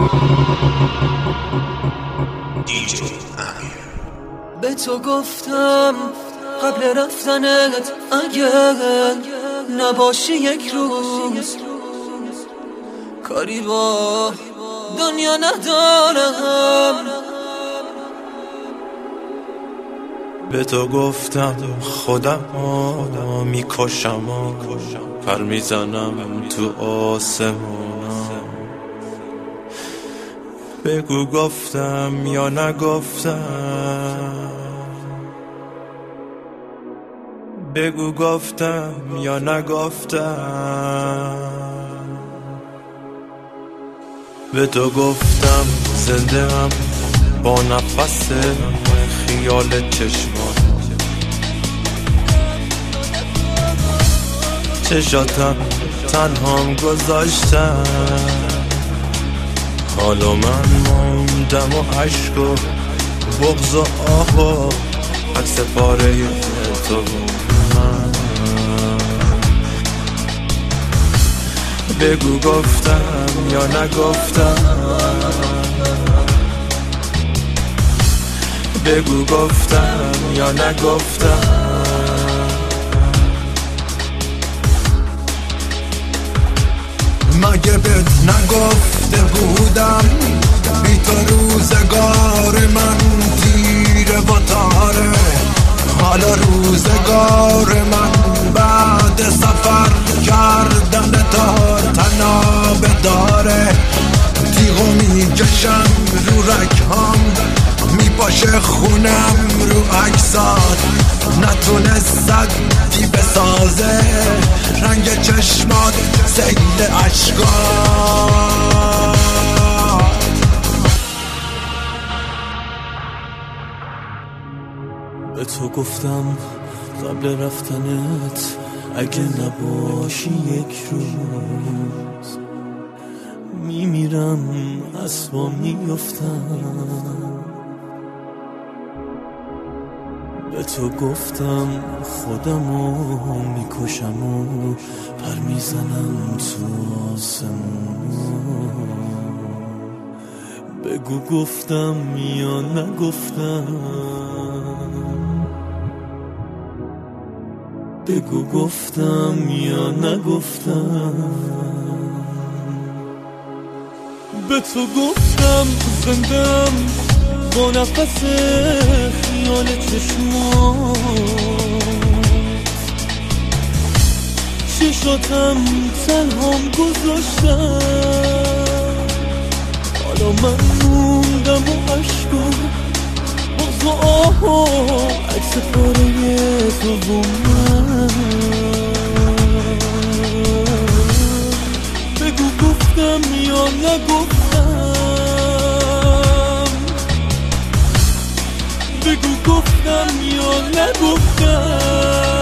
به تو گفتم قبل رفتنت اگه نباشی یک روز کاری با دنیا ندارم. به تو گفتم خودم میکشم پر میزنم تو آسمونم. بگو گفتم یا نگفتم، بگو گفتم یا نگفتم. به تو گفتم زنده ام با نفس خیال چشمات، چشاتم تنهام گذاشتم. حالا من موندم و عشق و بغض و آه و عکس پاره تو من. بگو گفتم یا نگفتم، بگو گفتم یا نگفتم. مگه بهت نگفته بودم بی تو روزگار من تیره و تاره. حالا روزگار من بعد سفر کردن تا تناب داره. تیغو میکشم رو رگهام، میپاشه خونم رو عکسات. نتونست صدی بسازه رنگ چشمات سیل عشقات. به تو گفتم قبل رفتنت اگه نباشی یک روز میمیرم از پا میافتم. به تو گفتم خودمو میکشم و پر میزنم تو آسمون. بگو گفتم یا نگفتم، بگو گفتم یا نگفتم. به تو گفتم زندم با نفس خیال چشمات، چشاتم تنهام گذاشتم. حالا من موندم و عشق و بغض و آه و عکس پاره تو و من. بگو گفتم یا نگفتم، بگو گفتم یا نگفتم.